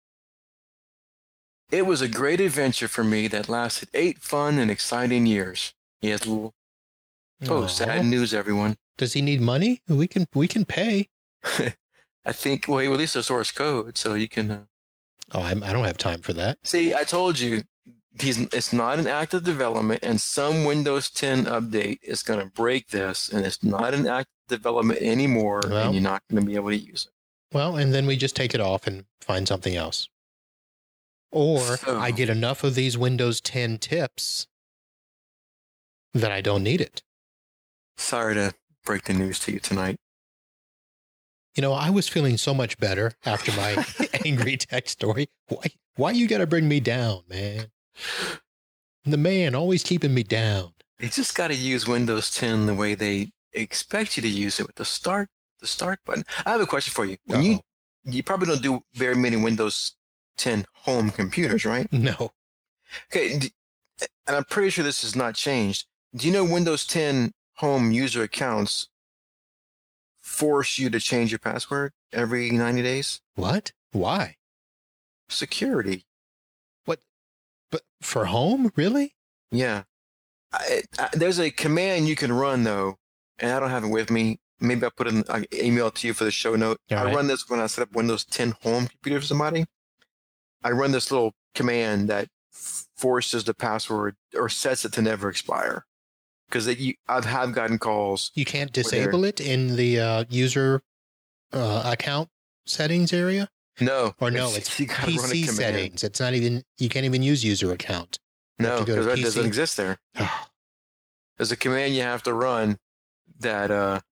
It was a great adventure for me that lasted 8 fun and exciting years. He has a little sad news, everyone. Does he need money? We can pay. I think, well, he released a source code, so you can... I don't have time for that. See, I told you, it's not an active development, and some Windows 10 update is going to break this, and it's not an active development anymore, and you're not going to be able to use it. Well, and then we just take it off and find something else. Or I get enough of these Windows 10 tips that I don't need it. Sorry to break the news to you tonight. You know, I was feeling so much better after my angry tech story. Why you got to bring me down, man? The man always keeping me down. You just got to use Windows 10 the way they expect you to use it with the start button. I have a question for you. When you probably don't do very many Windows 10 home computers, right? No. Okay, and I'm pretty sure this has not changed. Do you know Windows 10 home user accounts force you to change your password every 90 days? What? Why? Security. What? But for home? Really? Yeah. There's a command you can run, though, and I don't have it with me. Maybe I'll put an email to you for the show note. I run this when I set up Windows 10 home computer for somebody. I run this little command that forces the password or sets it to never expire. Because I've gotten calls. You can't disable it in the user account settings area? No. Or no, it's PC settings. It's not even, you can't even use user account. No, because that doesn't exist there. There's a command you have to run that,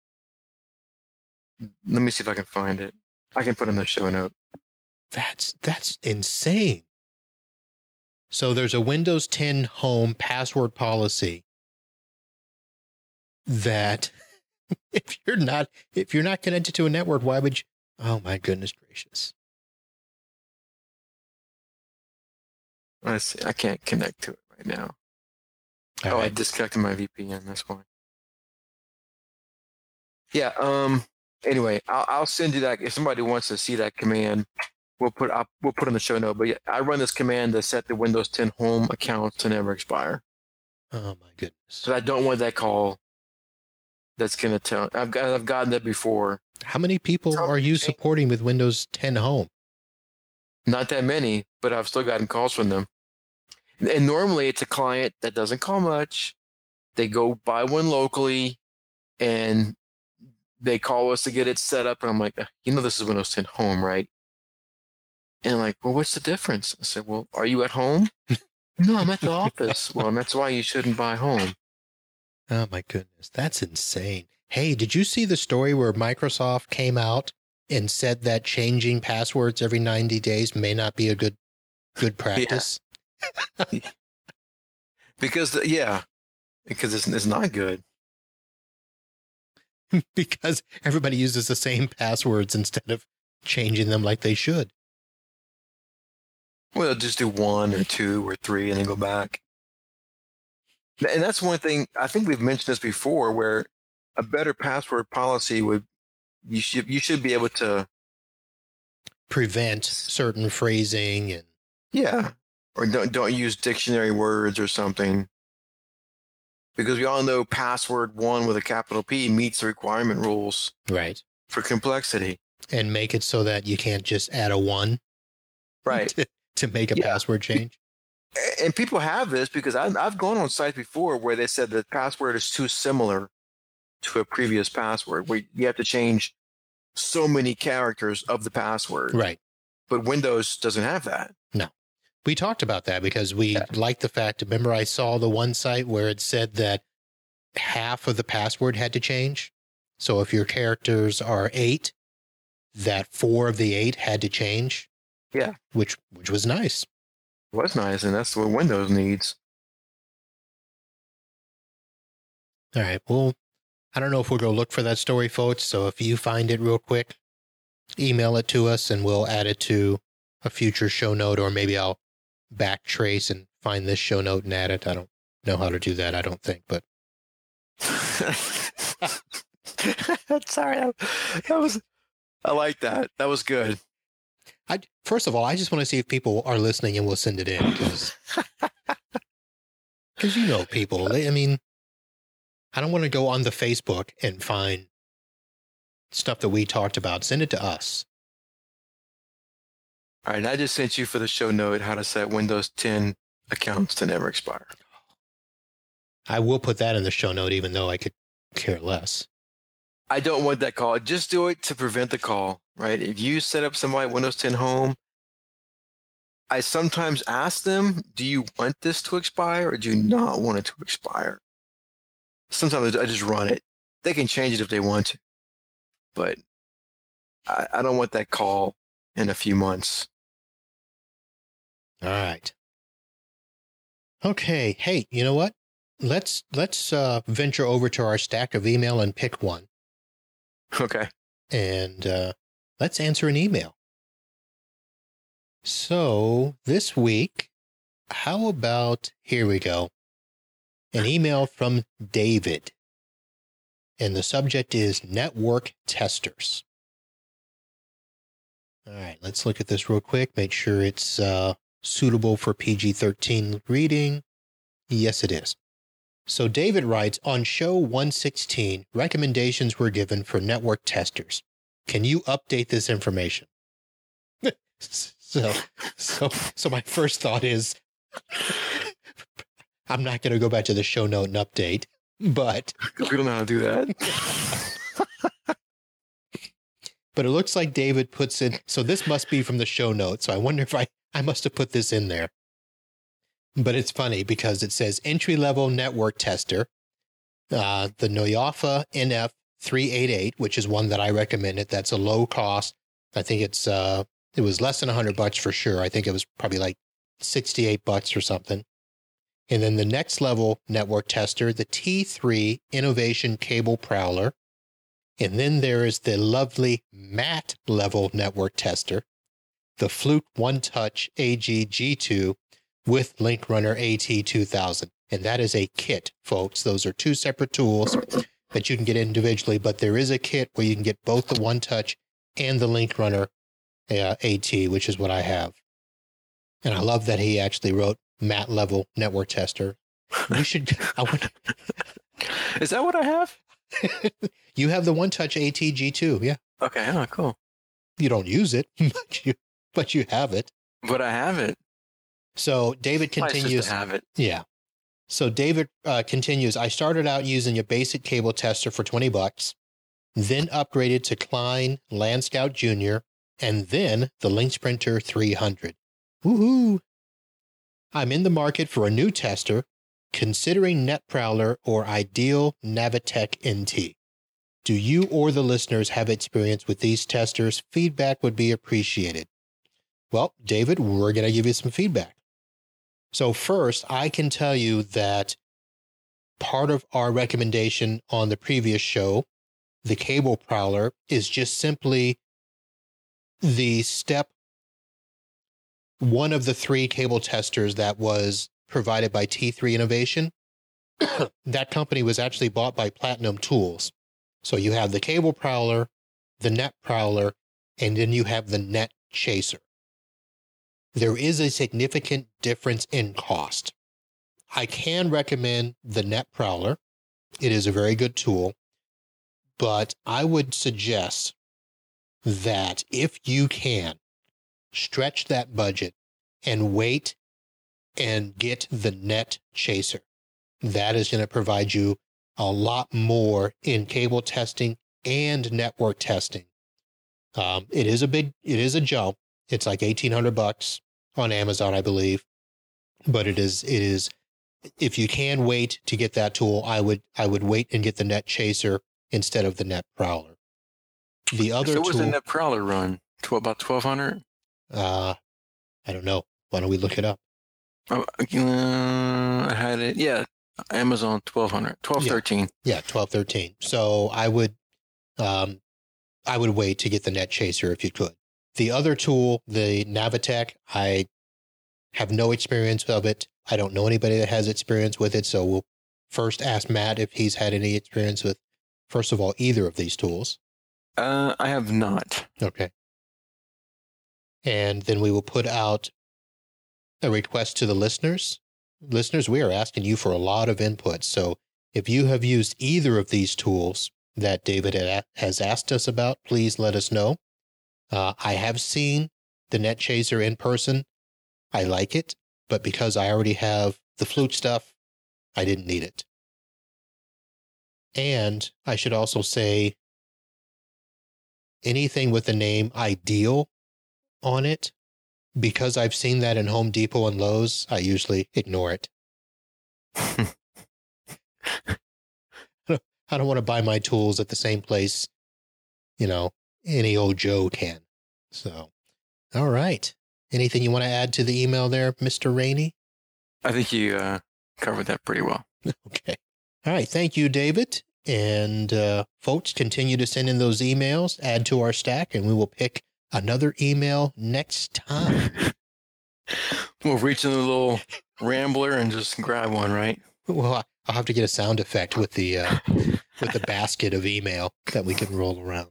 let me see if I can find it. I can put in the show note. That's insane. So there's a Windows 10 home password policy that if you're not connected to a network, why would you? Oh my goodness gracious. Let's see. I can't connect to it right now. All right. I disconnected my VPN. That's why. Yeah. Anyway, I'll send you that if somebody wants to see that command. We'll put in the show note. But yeah, I run this command to set the Windows 10 home account to never expire. Oh my goodness. So I don't want that call. That's gonna tell. I've gotten that before. How many people are you supporting with Windows 10 Home? Not that many, but I've still gotten calls from them. And normally it's a client that doesn't call much. They go buy one locally, and they call us to get it set up. And I'm like, this is Windows 10 Home, right? And I'm like, well, what's the difference? I said, well, are you at home? No, I'm at the office. Well, that's why you shouldn't buy home. Oh my goodness, that's insane. Hey, did you see the story where Microsoft came out and said that changing passwords every 90 days may not be a good practice? Yeah. Because it's not good. Because everybody uses the same passwords instead of changing them like they should. Well, just do 1 or 2 or 3 and then go back. And that's one thing, I think we've mentioned this before, where a better password policy you should be able to prevent certain phrasing and or don't use dictionary words or something, because we all know password 1 with a capital P meets the requirement rules right for complexity, and make it so that you can't just add a 1 right to make a password change. And people have this because I've gone on sites before where they said the password is too similar to a previous password, where you have to change so many characters of the password. Right. But Windows doesn't have that. No. We talked about that because we liked the fact, remember I saw the one site where it said that half of the password had to change. So if your characters are 8, that 4 of the 8 had to change. Yeah. Which was nice. Was nice, and that's what Windows needs. All right. Well, I don't know if we'll go look for that story, folks. So if you find it real quick, email it to us and we'll add it to a future show note, or maybe I'll backtrace and find this show note and add it. I don't know how to do that, I don't think, but. Sorry. I like that. That was good. First of all, I just want to see if people are listening and will send it in, because you know people. I don't want to go on the Facebook and find stuff that we talked about. Send it to us. All right, I just sent you for the show note how to set Windows 10 accounts to never expire. I will put that in the show note, even though I could care less. I don't want that call. Just do it to prevent the call, right? If you set up somebody Windows 10 Home, I sometimes ask them, do you want this to expire or do you not want it to expire? Sometimes I just run it. They can change it if they want to. But I don't want that call in a few months. All right. Okay. Hey, you know what? Let's venture over to our stack of email and pick one. Okay. And let's answer an email. So this week, how about, here we go, an email from David. And the subject is network testers. All right, let's look at this real quick, make sure it's suitable for PG-13 reading. Yes, it is. So David writes, on show 116, recommendations were given for network testers. Can you update this information? So my first thought is, I'm not going to go back to the show note and update, but we don't know how to do that. But it looks like David puts in, so this must be from the show notes. So I wonder if I must have put this in there. But it's funny because it says entry-level network tester, the Noyafa NF388, which is one that I recommended. That's a low cost. I think it was less than $100 for sure. I think it was probably like $68 or something. And then the next level network tester, the T3 Innovation Cable Prowler. And then there is the lovely matte level network tester, the Fluke One Touch AG G2 with LinkRunner AT2000. And that is a kit, folks. Those are two separate tools that you can get individually, but there is a kit where you can get both the One Touch and the LinkRunner AT, which is what I have. And I love that he actually wrote matte level network tester. You should. Is that what I have? You have the One Touch AT-G2, yeah. Okay, oh, cool. You don't use it, but you have it. But I have it. So David continues. Nice to have it. Yeah. So David continues. I started out using a basic cable tester for $20, then upgraded to Klein Land Scout Junior, and then the LinkSprinter 300. Woohoo! I'm in the market for a new tester, considering NetProwler or Ideal Navitec NT. Do you or the listeners have experience with these testers? Feedback would be appreciated. Well, David, we're going to give you some feedback. So first, I can tell you that part of our recommendation on the previous show, the Cable Prowler, is just simply the step one of the three cable testers that was provided by T3 Innovation. That company was actually bought by Platinum Tools. So you have the Cable Prowler, the Net Prowler, and then you have the Net Chaser. There is a significant difference in cost. I can recommend the Net Prowler. It is a very good tool, but I would suggest that if you can, stretch that budget and wait and get the Net Chaser. That is going to provide you a lot more in cable testing and network testing. It is a jump. It's like $1,800 on Amazon, I believe. But it is, if you can wait to get that tool, I would wait and get the Net Chaser instead of the Net Prowler. The other so tool. What was the Net Prowler run? About $1,200? I don't know. Why don't we look it up? I had it. Yeah. Amazon $1,200, $1,213. Yeah, $1,213. So I would wait to get the Net Chaser if you could. The other tool, the Navitec, I have no experience of it. I don't know anybody that has experience with it. So we'll first ask Matt if he's had any experience with, first of all, either of these tools. I have not. Okay. And then we will put out a request to the listeners. Listeners, we are asking you for a lot of input. So if you have used either of these tools that David has asked us about, please let us know. I have seen the Net Chaser in person. I like it. but because I already have the flute stuff, I didn't need it. And I should also say anything with the name Ideal on it, because I've seen that in Home Depot and Lowe's, I usually ignore it. I don't want to buy my tools at the same place, any old Joe can. So, all right. Anything you want to add to the email there, Mr. Rainey? I think you covered that pretty well. Okay. All right. Thank you, David. And folks, continue to send in those emails, add to our stack, and we will pick another email next time. We'll reach in the little rambler and just grab one, right? Well, I'll have to get a sound effect with the basket of email that we can roll around.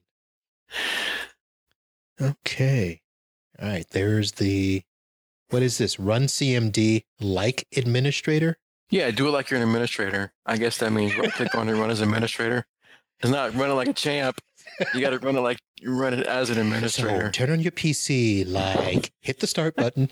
Okay. All right. There's what is this? Run CMD like administrator? Yeah, do it like you're an administrator. I guess that means click on and run as administrator. It's not running like a champ. You got to run it like you run it as an administrator. So turn on your PC, hit the start button.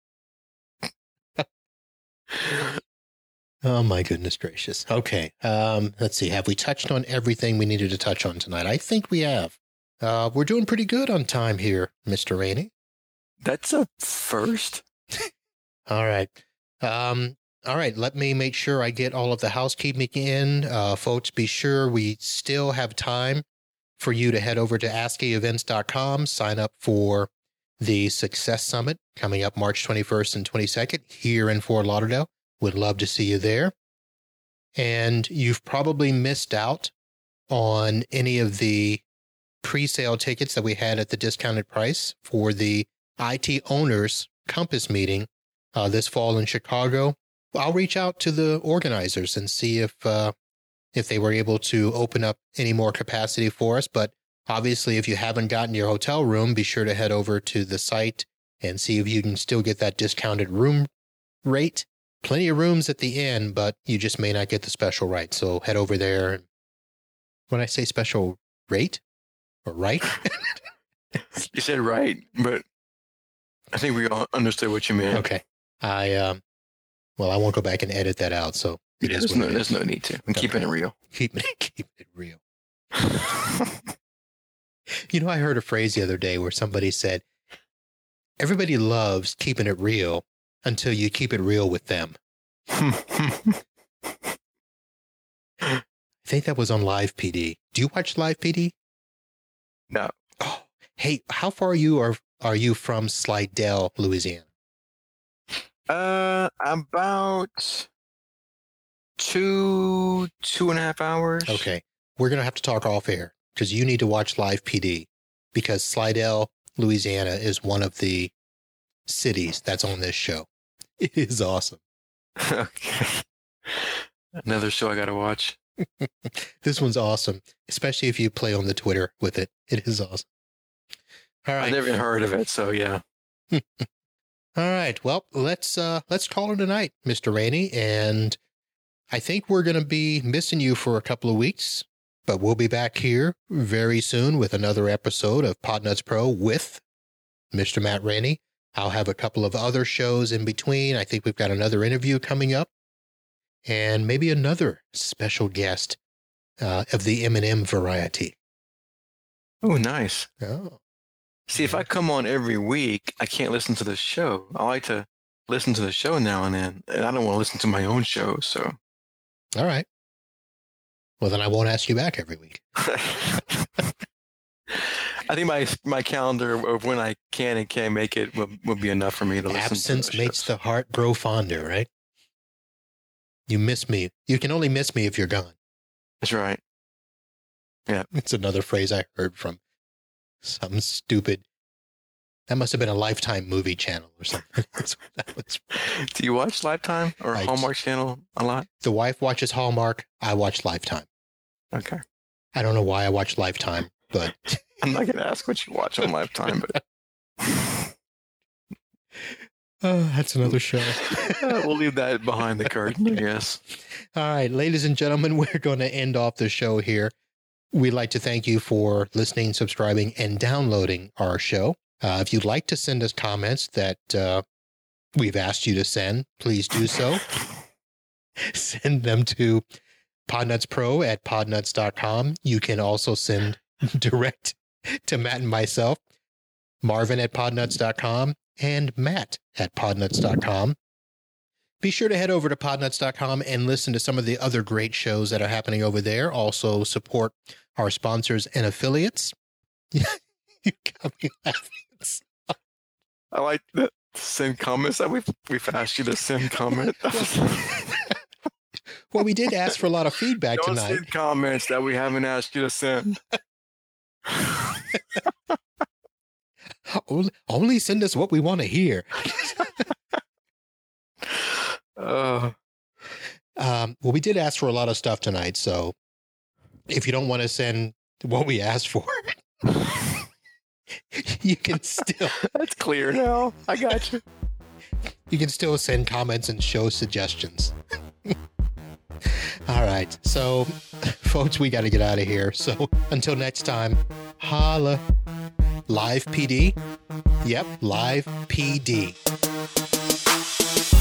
Oh my goodness gracious. Okay. Let's see. Have we touched on everything we needed to touch on tonight? I think we have. We're doing pretty good on time here, Mr. Rainey. That's a first. All right. All right. Let me make sure I get all of the housekeeping in. Folks, be sure we still have time for you to head over to ASCIIevents.com, sign up for the Success Summit coming up March 21st and 22nd here in Fort Lauderdale. Would love to see you there. And you've probably missed out on any of the pre-sale tickets that we had at the discounted price for the IT Owners Compass meeting this fall in Chicago. I'll reach out to the organizers and see if they were able to open up any more capacity for us. But obviously, if you haven't gotten your hotel room, be sure to head over to the site and see if you can still get that discounted room rate. Plenty of rooms at the end, but you just may not get the special rate. So head over there. When I say special rate or right? You said right, but I think we all understood what you meant. Okay. I won't go back and edit that out. So there's no need to. I'm keeping it real. Keeping it real. I heard a phrase the other day where somebody said, everybody loves keeping it real until you keep it real with them. I think that was on Live PD. Do you watch Live PD? No. Oh, hey, how far are you from Slidell, Louisiana? About 2.5 hours. Okay. We're going to have to talk off air because you need to watch Live PD because Slidell, Louisiana is one of the cities that's on this show. It is awesome. Okay. Another show I got to watch. This one's awesome, especially if you play on the Twitter with it. It is awesome. All right. I've never even heard of it, so yeah. All right. Well, let's call it a night, Mr. Rainey, and I think we're going to be missing you for a couple of weeks, but we'll be back here very soon with another episode of Podnuts Pro with Mr. Matt Rainey. I'll have a couple of other shows in between. I think we've got another interview coming up and maybe another special guest of the M&M variety. Oh, nice. Oh. See, if I come on every week, I can't listen to the show. I like to listen to the show now and then, and I don't want to listen to my own show, so. All right. Well, then I won't ask you back every week. I think my calendar of when I can and can't make it will be enough for me to listen to. Absence makes the heart grow fonder, right? You miss me. You can only miss me if you're gone. That's right. Yeah. It's another phrase I heard from some stupid. That must have been a Lifetime movie channel or something. Do you watch Lifetime or Hallmark Channel a lot? The wife watches Hallmark. I watch Lifetime. Okay. I don't know why I watch Lifetime, but I'm not going to ask what you watch on Lifetime, but that's another show. We'll leave that behind the curtain, I guess. All right, ladies and gentlemen, we're going to end off the show here. We'd like to thank you for listening, subscribing, and downloading our show. If you'd like to send us comments that we've asked you to send, please do so. Send them to podnutspro@podnuts.com. You can also send direct to Matt and myself, Marvin@podnuts.com, and Matt@podnuts.com. Be sure to head over to podnuts.com and listen to some of the other great shows that are happening over there. Also support our sponsors and affiliates. You got me laughing. I like the send comments that we've asked you to send comments. Well, we did ask for a lot of feedback Don't tonight. send comments that we haven't asked you to send. Only send us what we want to hear. Well, we did ask for a lot of stuff tonight, so if you don't want to send what we asked for, you can still. That's clear now. I got you. You can still send comments and show suggestions. All right. So, folks, we got to get out of here. So, until next time, holla. Live PD? Yep, Live PD.